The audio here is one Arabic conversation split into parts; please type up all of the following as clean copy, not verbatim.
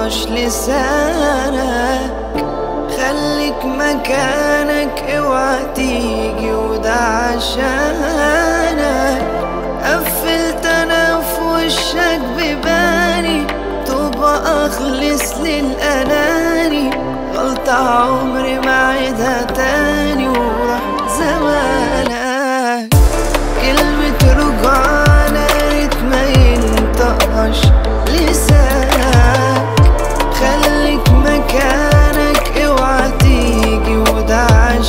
ينطقش لسانك، خليك مكانك اوعى تيجي وده عشانك. قفلت انا في وشك بباني تبقى اخلص للاناني، غلطة عمري ما عيدها تاني وراح زمانك. كلمة رجعنا ريت ما ينطقش لسانك، خليك مكانك اوعى تيجي وده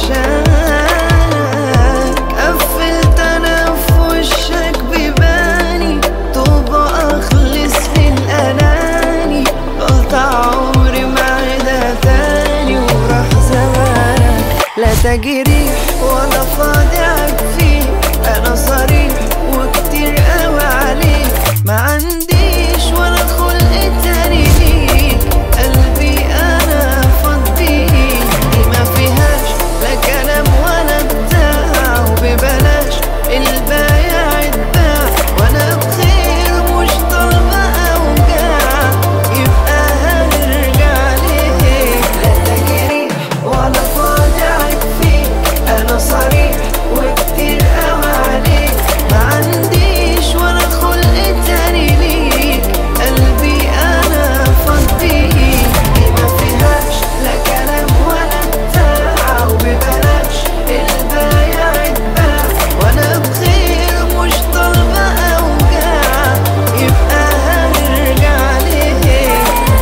عشانك. قفلت انا في وشك بباني طوبة اخلص للاناني، غلطة عمري ما عيدها تاني وراح زمانك. لا تجريح ولا فاضعك فيه، انا صريح وكتير قوي عليك، ما عنديش ولا خلق تاني ليك، قلبي انا فضيك. دي ما فيهاش لا كلام ولا بتاع، وببلاش البايع اتباع، وانا بخير مش طالبة اوجاع، يبقى هنرجع ليه. لا تجريح ولا فاضعك فيك، انا صريح وكتير قوي عليك، ما عنديش ولا خلق تاني ليك، قلبي انا فضيك. دي ما فيهاش لا كلام ولا بتاع، وببلاش البايع اتباع، وانا بخير مش طالبة اوجاع، يبقى هنرجع ليه.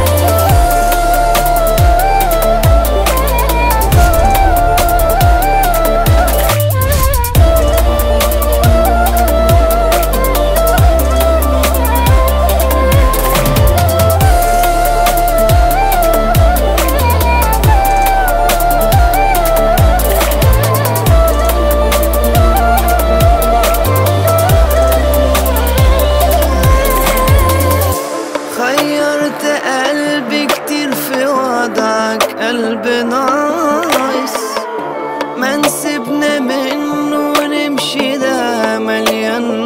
خيرت قلبي كتير في وضعك، قلب ناقص ما نسيبنا منه ونمشي، ده مليان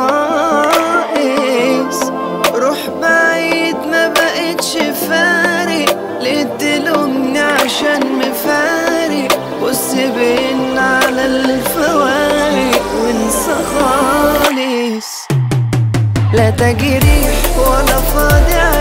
نواقص. روح بعيد ما بقتش فارق، ليه تلومني عشان مفارق؟ بص بين على الفوارق وانسى خالص. لا تجريح ولا فاضع